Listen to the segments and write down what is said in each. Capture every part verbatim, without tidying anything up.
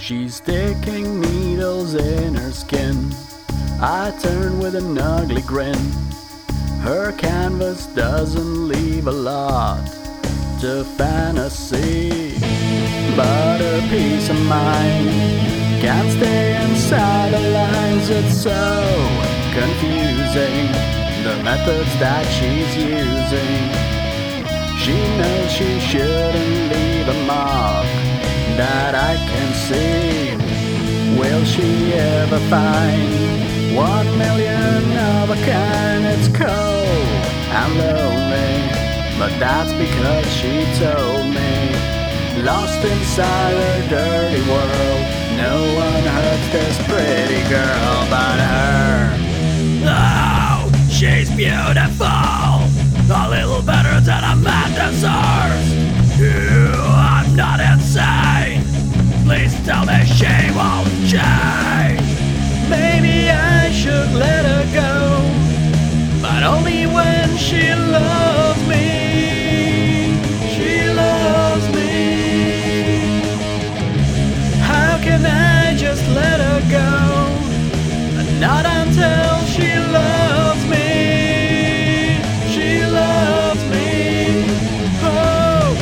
She's sticking needles in her skin. I turn with an ugly grin. Her canvas doesn't leave a lot to fantasy, but her peace of mind can't stay inside the lines. It's so confusing, the methods that she's using. She knows she shouldn't leave a mark that I can see. Will she ever find one million of a kind? It's cold and lonely, but that's because she told me. Lost inside her dirty world, no one hurts this pretty girl but her. Oh, she's beautiful, a little better than a man deserves. Ew, I'm not insane, please tell me she won't change. Maybe I should let her go, but only when she loves me. She loves me. How can I just let her go? But not until she loves me. She loves me. Oh.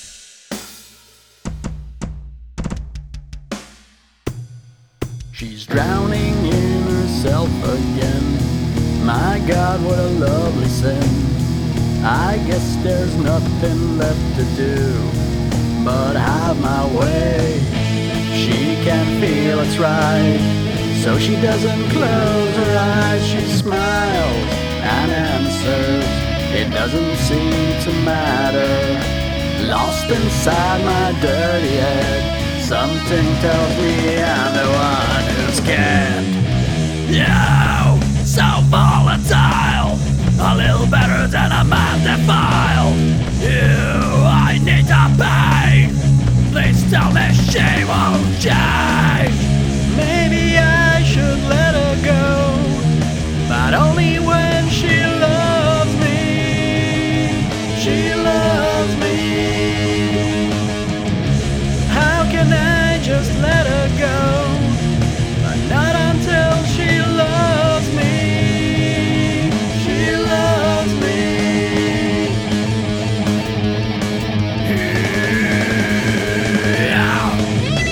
She's drowning in herself again. My God, what a lovely sin. I guess there's nothing left to do but have my way. She can feel it's right, so she doesn't close her eyes. She smiles and answers, it doesn't seem to matter. Lost inside my dirty head, something tells me I'm the one who's scared. You, so volatile, a little better than a man defiled. You, I need the pain, please tell me she won't change. Maybe I should let her go, but only when she loves me. She loves me. How can I just let her go, but not until she loves me. She loves me. Yeah.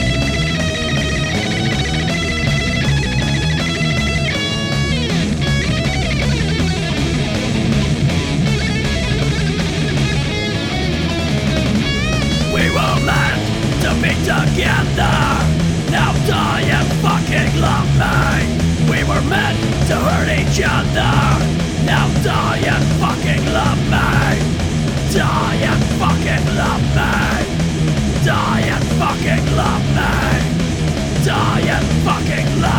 We were meant to be together, now die and fucking love me. We were meant to hurt each other, now die and fucking love me. Die and fucking love me. Die and fucking love me. Die and fucking love me.